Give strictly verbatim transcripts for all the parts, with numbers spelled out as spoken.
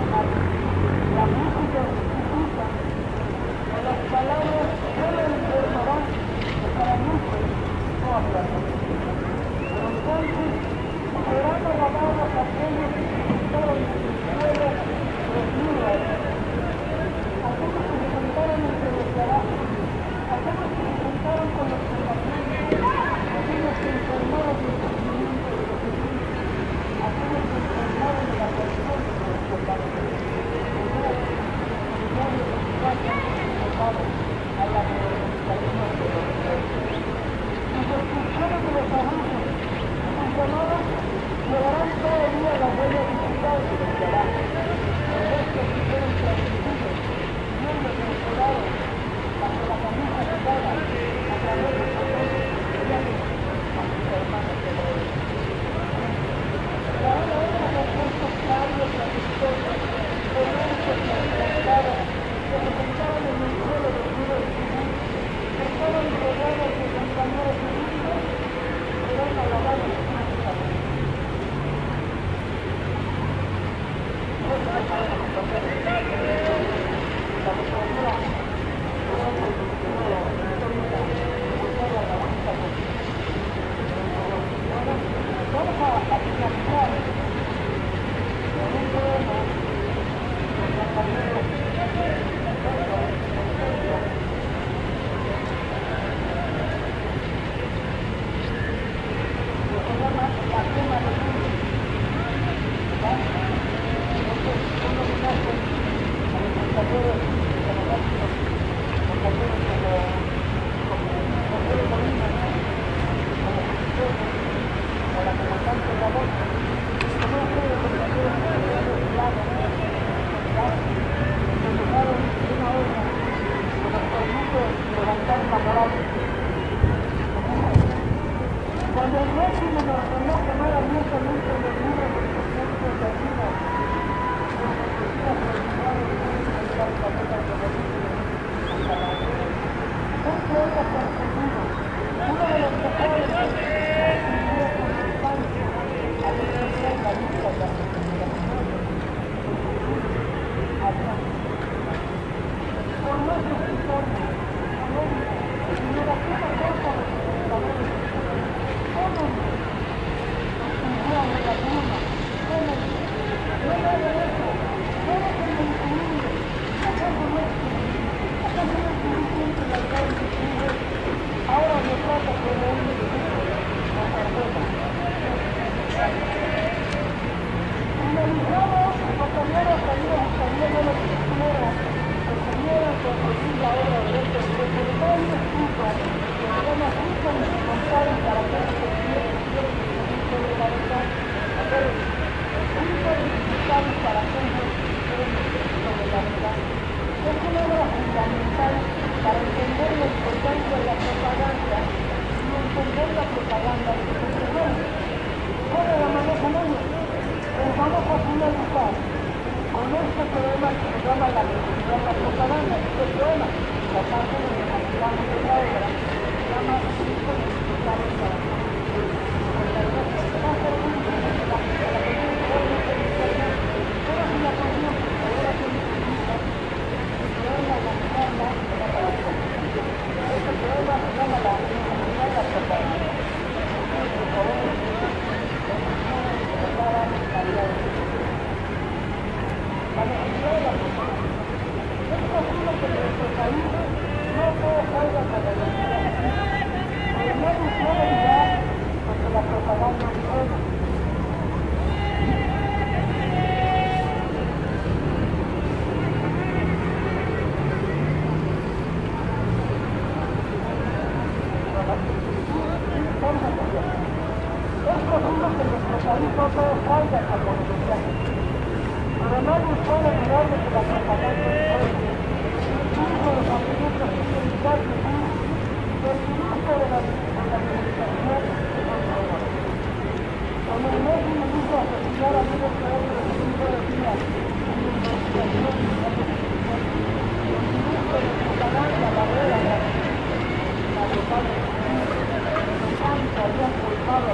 La música dificulta, o las palabras suelen informar que para muchos no hablan. Pero entonces serán alabados aquellos que disfrutaron de su suelo desnudas, aquellos que se sentaron entre los trabajos, aquellos que se sentaron con los compañeros, aquellos que informaron del sufrimiento de los demás, aquellos que informaron de la persona de los compañeros. A la modernización de los derechos. Sus descripciones de los abusos y sus llamadas llevarán todavía la buena dignidad de los trabajos. Los restos que fueron transmitidos, siendo censurados bajo la camisa quitada a través de papeles materiales a sus hermanos hebreos. La hora era de estos sabios trayectorios, comercios transplantados, que se sentaban en el suelo del río de Jesús, que estaban rodeados de compañeros humildes, eran alabados mágicamente. Esta es la compañera de la compañera vamos a finalizar con un poema del compañero cuando el régimen ordenó quemar abiertamente los muros de los centros de ayuda, los oficinas terminaron de encontrar la vida de los niños hasta la guerra. Un poeta perseguido, uno de los mejores artistas vivió con su infancia a defender la lucha de la regeneración de Adrián. Por más escritorio, América, y era una cosa de sus fundadores. Tómenme, estudian en la luna, tómenme, no me hagan eso, no déjenme incluir, ¿acaso no es que, acaso no es suficiente la alcalde de Chile? Ahora me trata como un discípulo, la perdona. Finalizamos, los compañeros salíamos también de los prisioneros, que pudieran conseguir la obra de este secretario Cuba, que se llama Cuba y se contaron para que se sobre la verdad, a ver, cinco dificultades para aquellos que quieren sobre la verdad. Es una obra fundamental para entender la importancia de la propaganda y entender la propaganda de los empresarios. ¿Cómo la manejan ellos? Pues vamos a finalizar con este poema que se llama La necesidad de la propaganda. Este poema, la parte de los capitanes de la obra, se llama Cinco dificultades para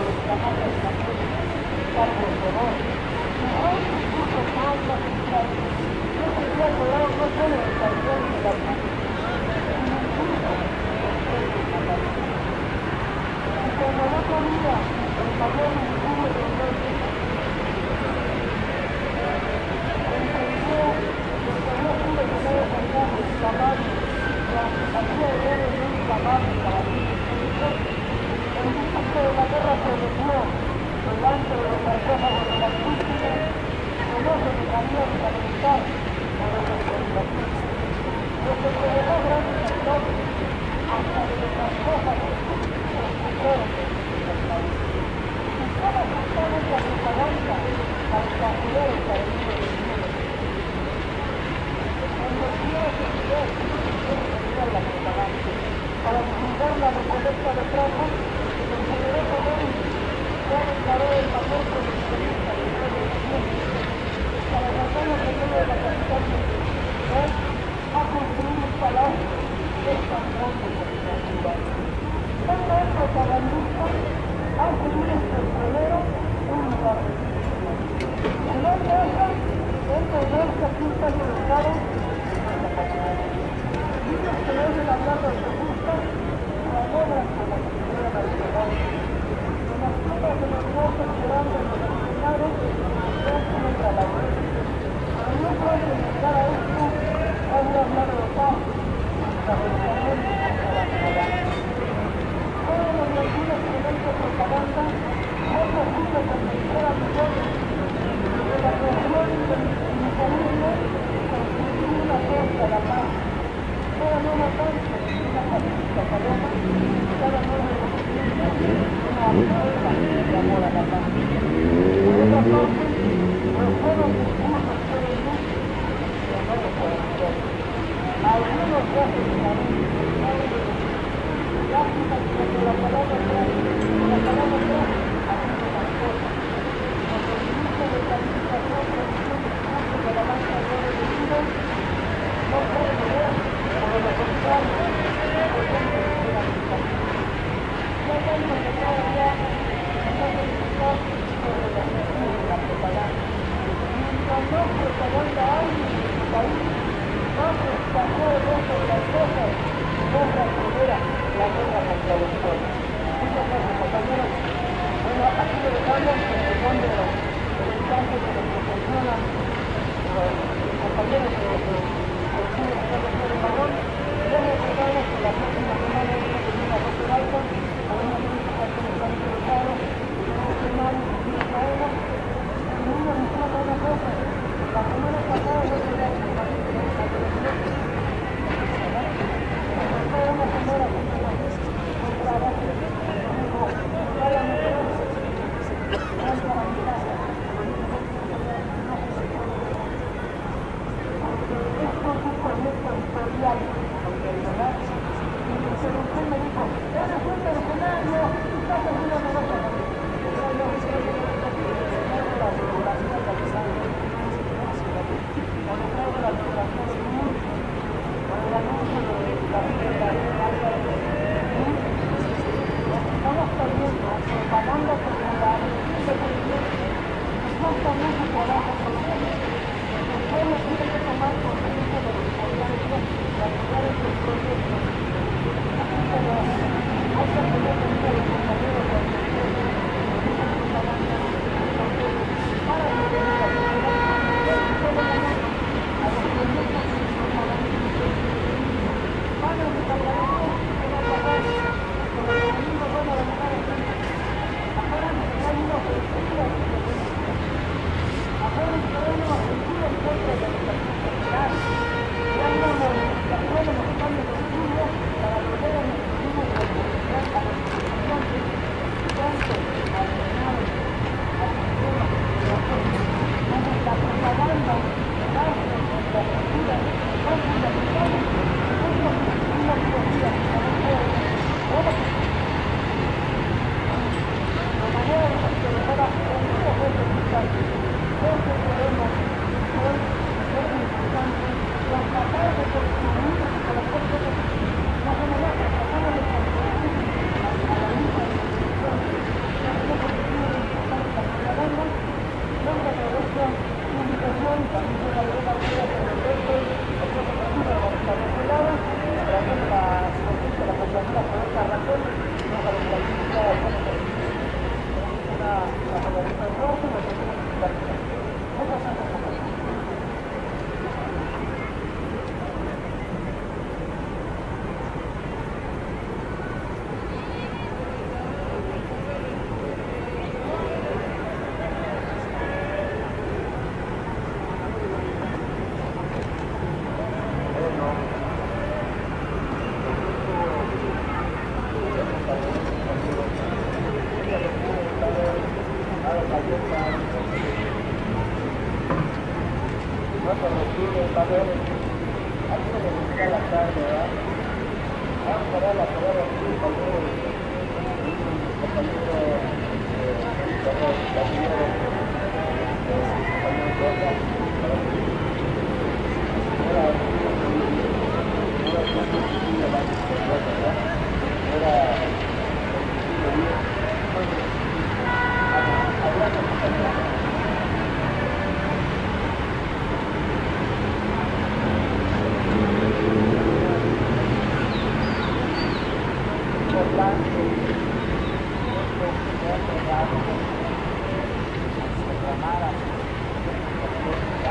Carlos Rodón, su gran discurso más magistral avanzar a la consolidación. Lo que se le da grandes actores hasta de las cosas que se fueron del país. Y cómo justamente la propaganda para extranjeros y para el mundo del mundo. Cuando quiera que se ve, tiene que mirar la propaganda. Para divulgar la recolecta de plata, el generoso Lenin ya declaró el mayor coleccionista de todo el mundo. Para tratar de medio de la capital central, ha construido un palacio que es tan grande como la ciudad. Tanta es propagandista, hace un petrolero un lugar de difusión. El hombre esa es de verse aquí un país de Estado en la capital. Dicen que le oyen hablar de su gusto, la logran con la cultura nacional. En las tumbas de los muertos llorando en los asesinados, se hacen otra labor. Pero no puede llegar a esto, hay que hablar de paz, desarrollamiento contra la ignorancia. Todos los latinos que ven de propaganda no es posible convencer a millones de la creación del mecanismo construir una fuerza a la paz. Cada nueva fuerza, una pacífica paloma, cada nuevo movimiento, una prueba de amor a la paz. Por otra parte, los buenos discursos pueden mucho, pero no lo pueden ser. Algunos ya se quedaron lástima que cuando la palabra atrás, la palabra atrás, haciendo las cosas. Cuando el ministro de Planificación realizó discursos de la banca de oro de vida, no puede ver, por lo contrario, por dentro de la administración. No tanto que cada día no se discuta sobre las acciones de la propaganda. Mientras más propaganda hay en el país, más escasez de otras cosas, más la primera, la guerra contra los pueblos. Muchas gracias, compañeros. Bueno, aquí lo dejamos en el nombre de los habitantes que nos proporcionan los compañeros de los cursos de Carlos Marrón. Les recordamos que la próxima semana vamos a tener a José Balcón, a una crítica que nos han interesado, una semana y una semana. Y una mención a una cosa, la semana pasada no se da la televisión. Una señora que compraba cada mujer gran para mi casa. va a ver, algunos de los que la tarde, ¿verdad? Vamos a dar la palabra aquí, tal vez, un compañero, eh, la señora, compañero Rosa, para que ahora, importante,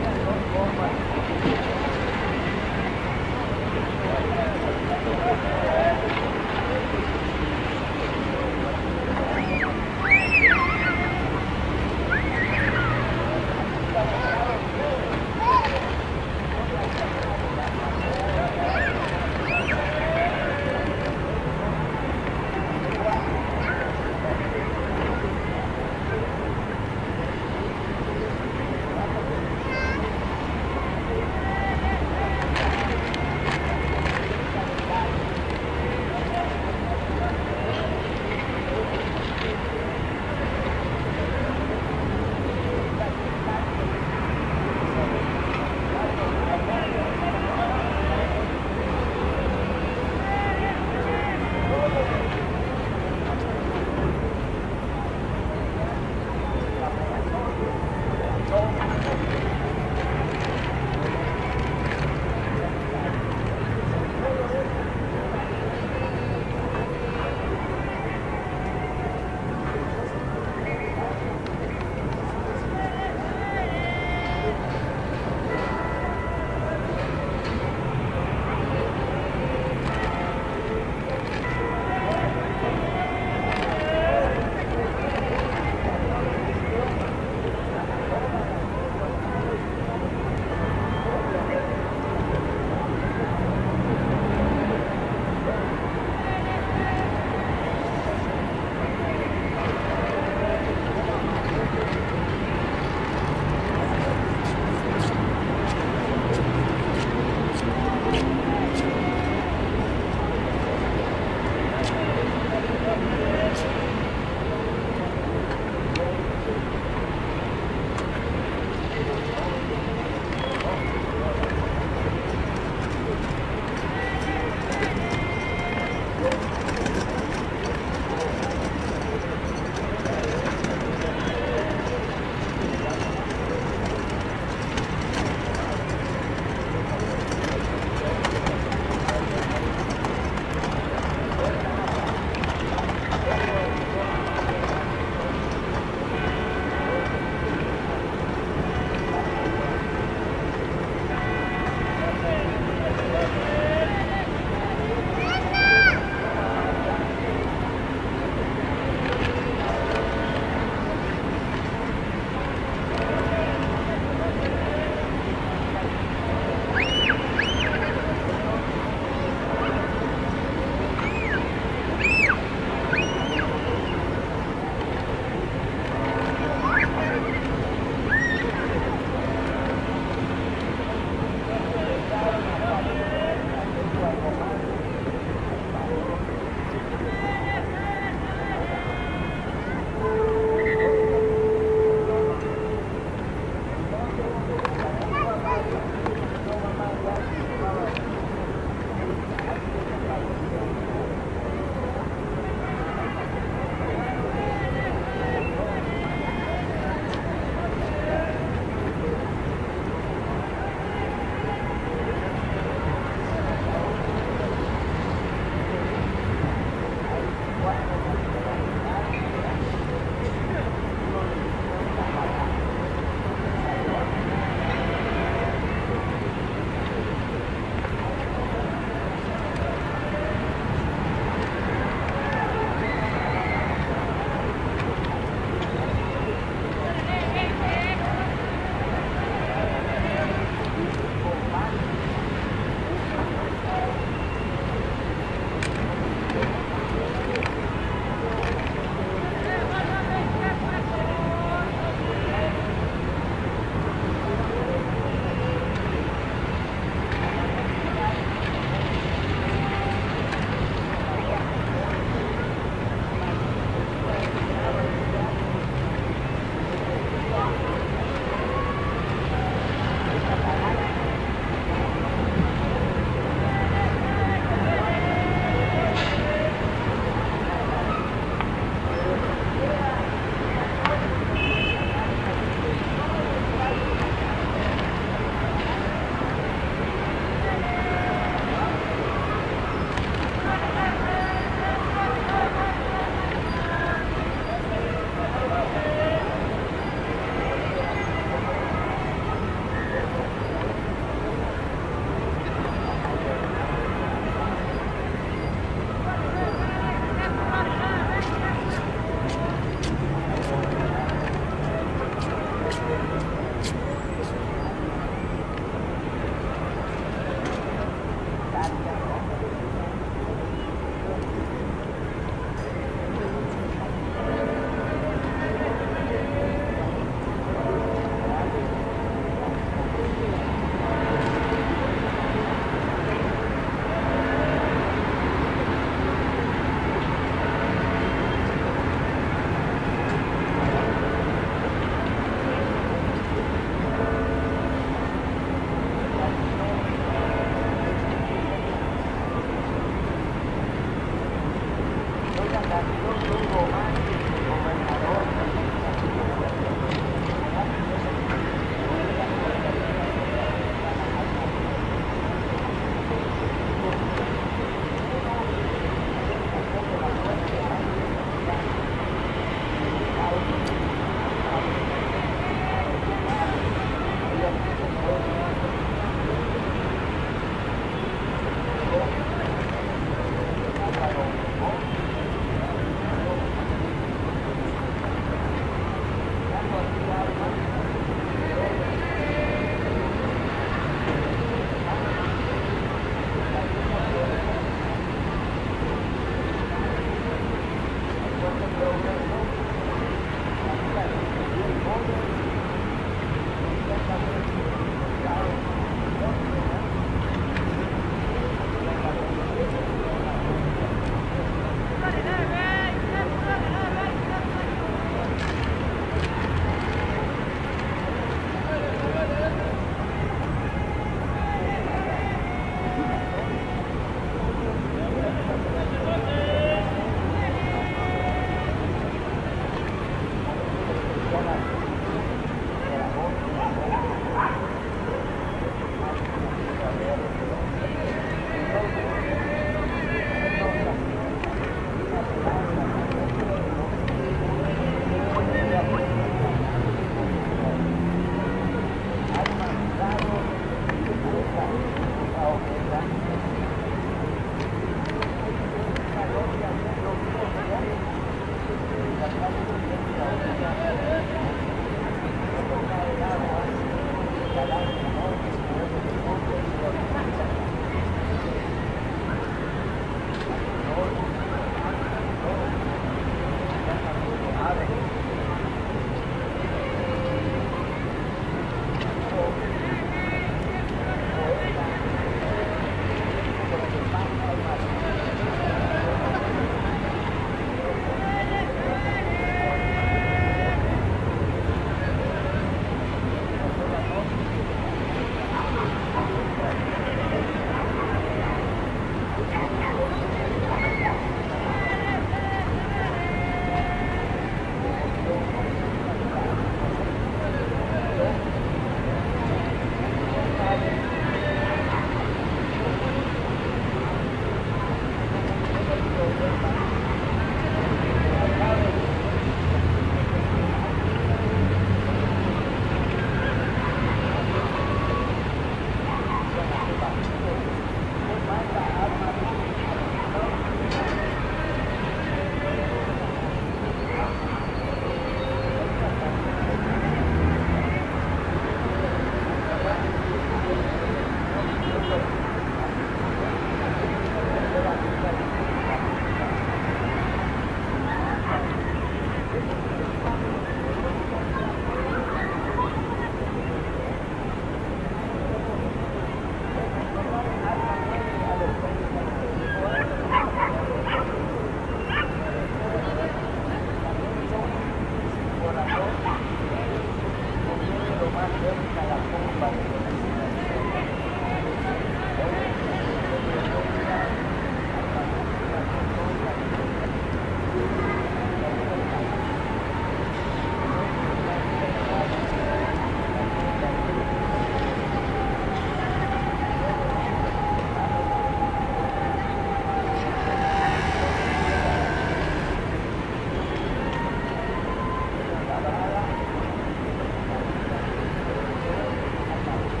Gracias.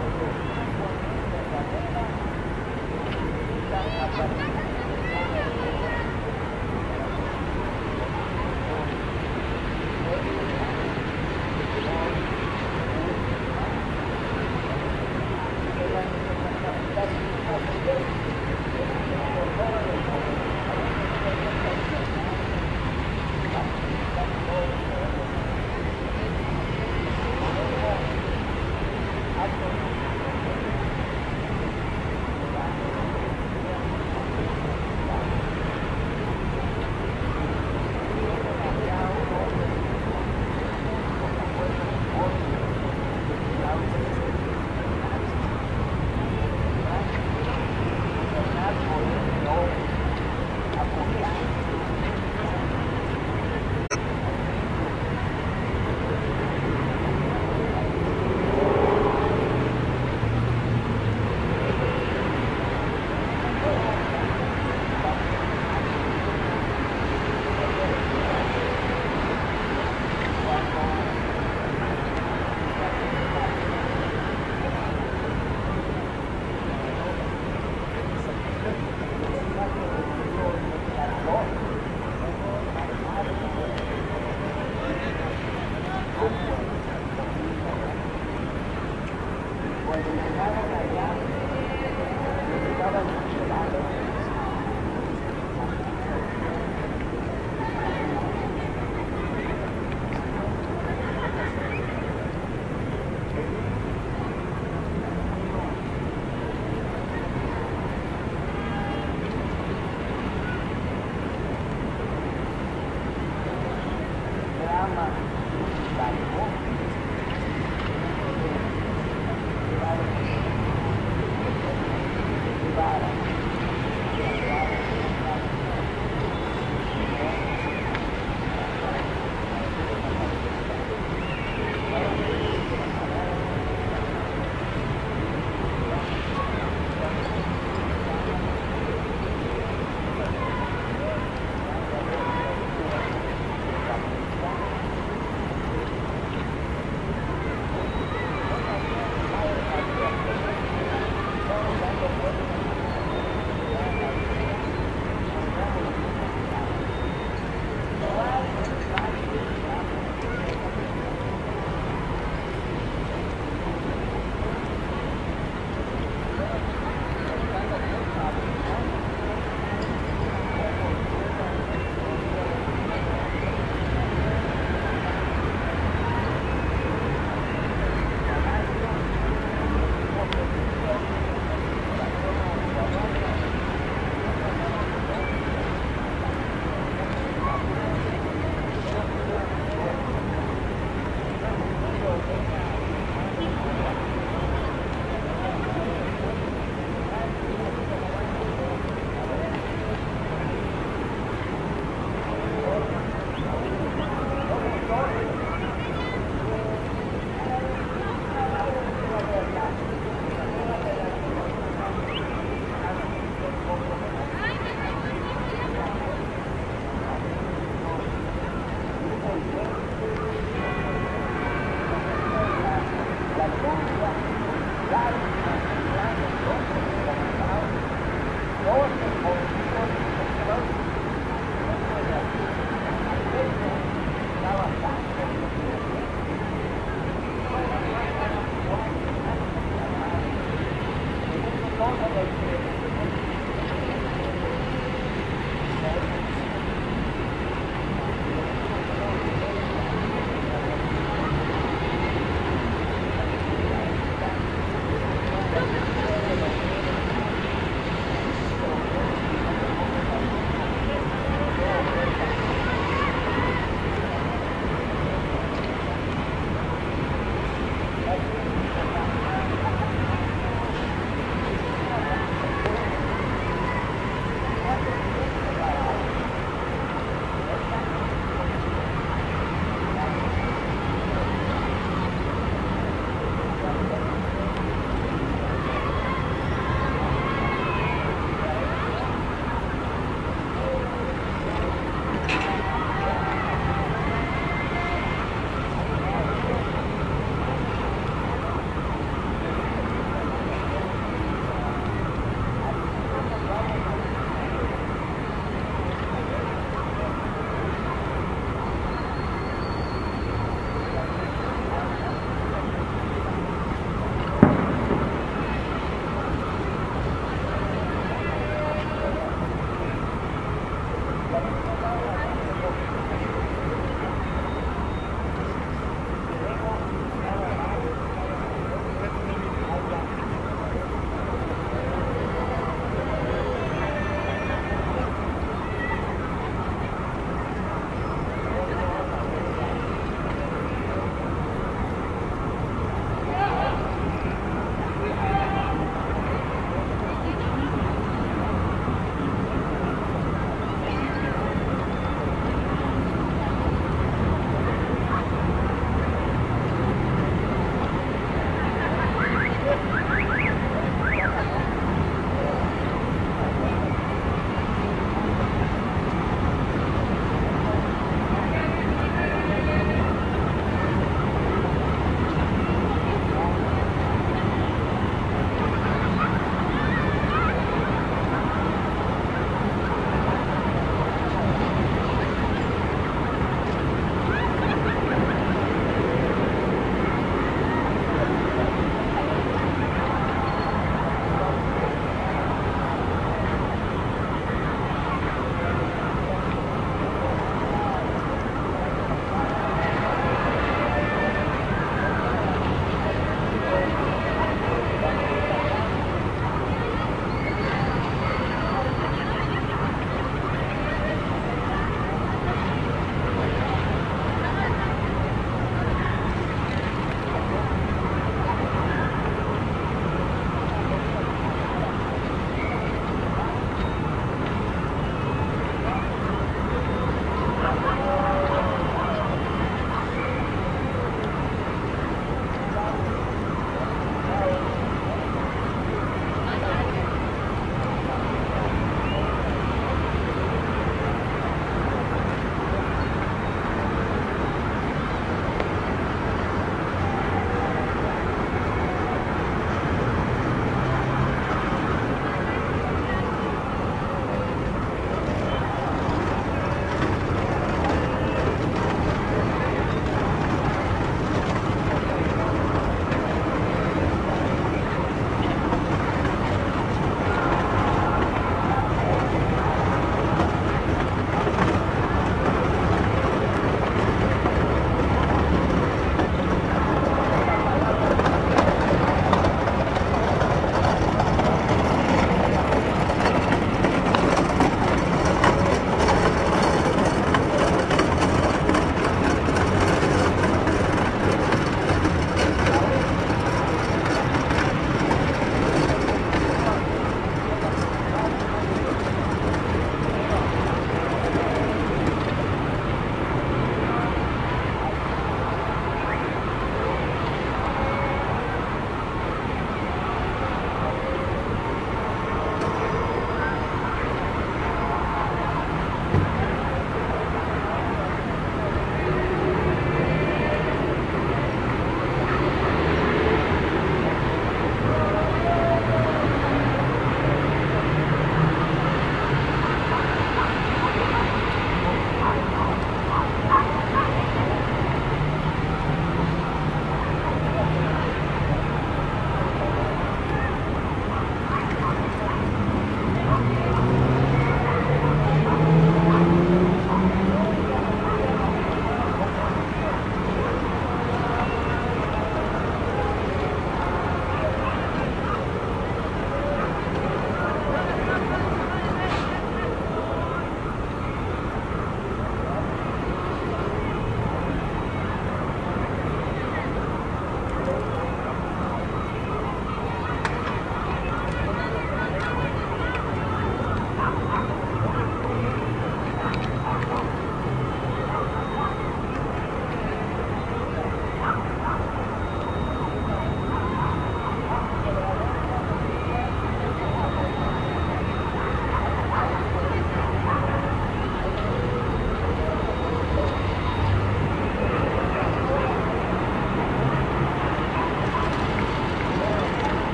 Gracias.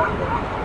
trabajando.